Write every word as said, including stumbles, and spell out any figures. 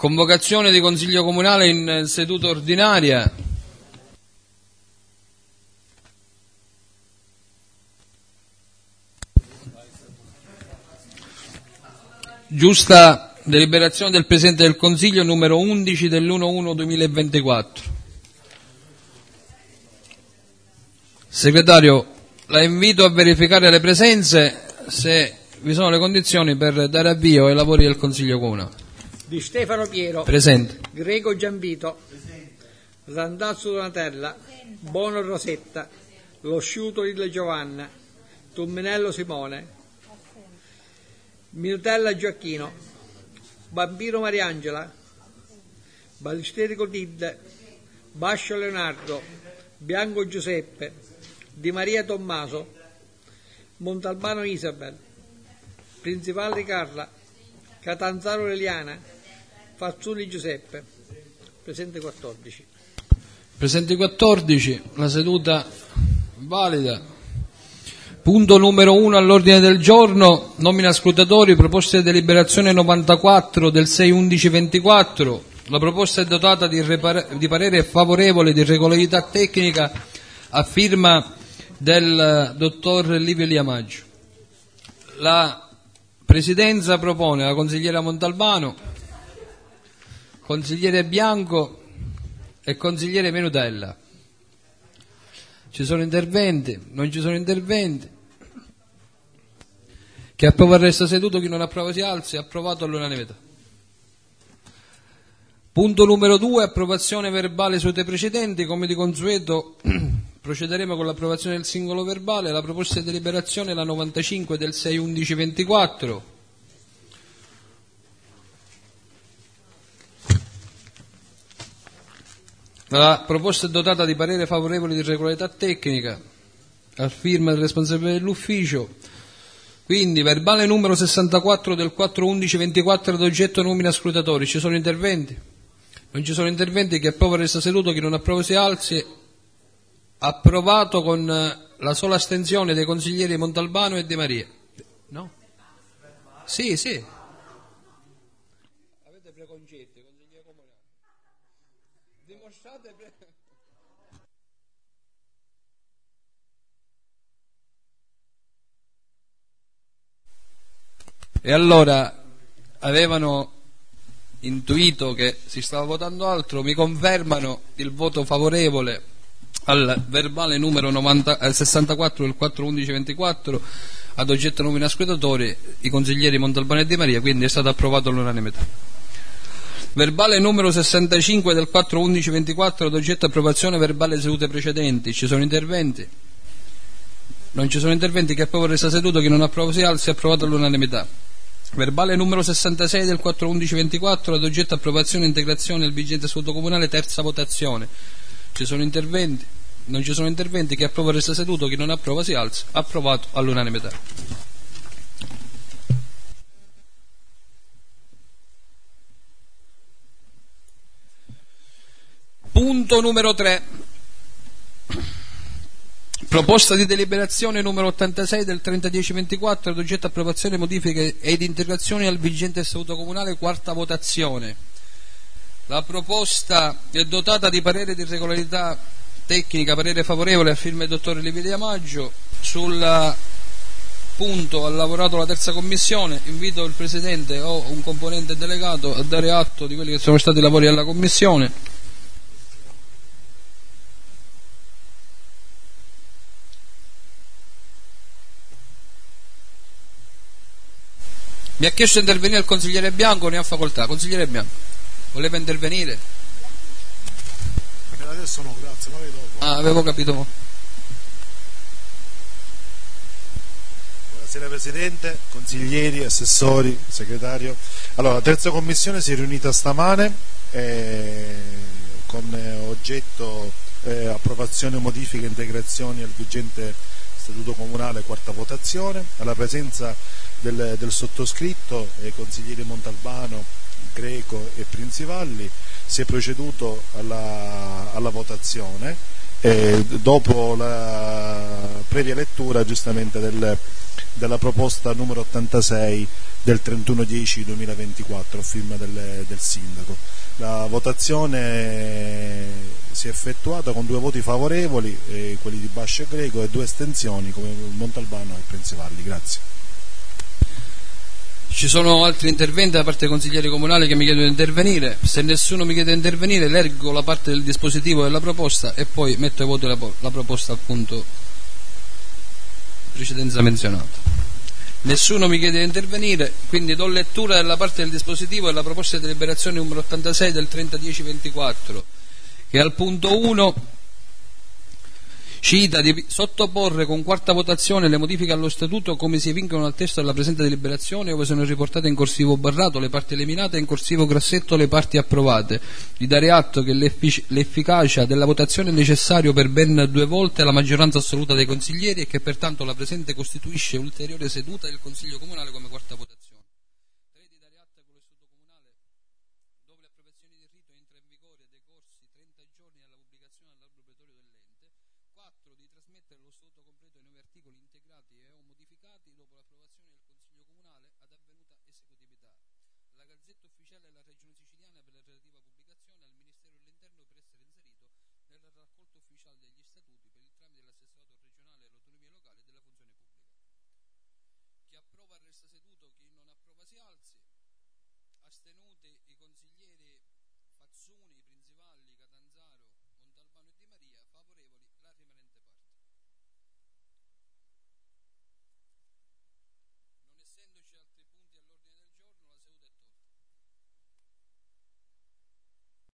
Convocazione di Consiglio Comunale in seduta ordinaria. Giusta deliberazione del Presidente del Consiglio numero undici dell'uno uno duemilaventiquattro. Segretario, la invito a verificare le presenze se vi sono le condizioni per dare avvio ai lavori del Consiglio Comunale. Di Stefano Piero. Presente. Greco Giambito. Presente. Randazzo Donatella. Presente. Bono Rosetta. Lo Sciuto Lilla Giovanna. Tumminello Simone. Presente. Minutella Gioacchino. Bambino Mariangela. Ballisteri Clotilde. Bascio Leonardo. Bianco Giuseppe. Di Maria Tommaso. Montalbano Isabel. Principali Carla. Catanzaro Leliana. Fazzuli Giuseppe. Presente quattordici. Presenti quattordici, la seduta valida. Punto numero uno all'ordine del giorno, nomina scrutatori, proposta di deliberazione novantaquattro del sei undici ventiquattro. La proposta è dotata di, repar- di parere favorevole di regolarità tecnica a firma del dottor Livio Liamaggio. La Presidenza propone la consigliera Montalbano, consigliere Bianco e consigliere Menutella. Ci sono interventi? Non ci sono interventi? Chi approva resta seduto, chi non approva si alzi. Approvato all'unanimità. Punto numero due, approvazione verbale sedute precedenti. Come di consueto procederemo con l'approvazione del singolo verbale. La proposta di deliberazione è la novantacinque del sei undici ventiquattro. La proposta è dotata di parere favorevole di regolarità tecnica a firma del responsabile dell'ufficio. Quindi verbale numero sessantaquattro del quattro undici ventiquattro ad oggetto nomina scrutatori. Ci sono interventi? Non ci sono interventi. Chi approva resta seduto, chi non approva si alzi. Approvato con la sola astensione dei consiglieri Montalbano e Di Maria. No? Sì, sì. Avete preconcetti, consigliere comunale. Dimostrate pre... E allora avevano intuito che si stava votando altro, mi confermano il voto favorevole al verbale numero novanta, eh, sessantaquattro del quattro undici ventiquattro ad oggetto nomina scrutatori i consiglieri Montalbano e Di Maria, quindi è stato approvato all'unanimità. Verbale numero sessantacinque del quattro undici ventiquattro ad oggetto approvazione verbale sedute precedenti. Ci sono interventi? Non ci sono interventi. Chi approva resta seduto, chi non approva si alzi. Approvato all'unanimità. Verbale numero sessantasei del quattro undici ventiquattro ad oggetto approvazione e integrazione del vigente statuto comunale, terza votazione. Ci sono interventi? Non ci sono interventi. Chi approva resta seduto, chi non approva si alza. Approvato all'unanimità. Punto numero tre. Proposta di deliberazione numero ottantasei del trenta dieci ventiquattro ad oggetto approvazione, modifiche ed integrazioni al vigente statuto comunale, quarta votazione. La proposta è dotata di parere di regolarità tecnica, parere favorevole a firma del dottor Livio Liamaggio. Sul punto ha lavorato la terza commissione. Invito il Presidente o un componente delegato a dare atto di quelli che sono stati i lavori della commissione. Mi ha chiesto di intervenire il consigliere Bianco, ne ha facoltà. Consigliere Bianco, voleva intervenire? Per adesso no, grazie, magari dopo. Ah, avevo capito. Buonasera Presidente, consiglieri, assessori, segretario. Allora, la terza commissione si è riunita stamane eh, con eh, oggetto eh, approvazione, modifiche e integrazioni al vigente statuto comunale, quarta votazione, alla presenza del, del sottoscritto e eh, consiglieri Montalbano, Greco e Principalli. Si è proceduto alla, alla votazione eh, dopo la previa lettura giustamente del, della proposta numero ottantasei del trentuno dieci duemilaventiquattro, firma del, del sindaco. La votazione si è effettuata con due voti favorevoli, eh, quelli di Bascia e Greco, e due estensioni come Montalbano e Prensevalli. Grazie. Ci sono altri interventi da parte dei consiglieri comunali che mi chiedono di intervenire. Se nessuno mi chiede di intervenire, leggo la parte del dispositivo della proposta e poi metto ai voti la, la proposta appunto precedenza menzionata. Nessuno mi chiede di intervenire, quindi do lettura della parte del dispositivo della proposta di deliberazione numero ottantasei del trenta dieci ventiquattro, che al punto uno cita di sottoporre con quarta votazione le modifiche allo statuto come si evincono dal testo della presente deliberazione, ove sono riportate in corsivo barrato le parti eliminate e in corsivo grassetto le parti approvate, di dare atto che l'effic- l'efficacia della votazione è necessario per ben due volte la maggioranza assoluta dei consiglieri e che pertanto la presente costituisce ulteriore seduta del Consiglio Comunale come quarta votazione. tre. Di dare atto con lo Statuto Comunale, dove l'approvazione del rito entra in vigore decorsi trenta giorni dalla pubblicazione all'albo pretorio dell'ente. quattro. Di trasmettere lo statuto completo ai nuovi articoli integrati e o modificati dopo l'approvazione del Consiglio Comunale ad avvenuta esecutività. La Gazzetta Ufficiale della Regione Siciliana per la relativa pubblicazione al Ministero dell'Interno per essere inserito nel raccolto ufficiale degli statuti per il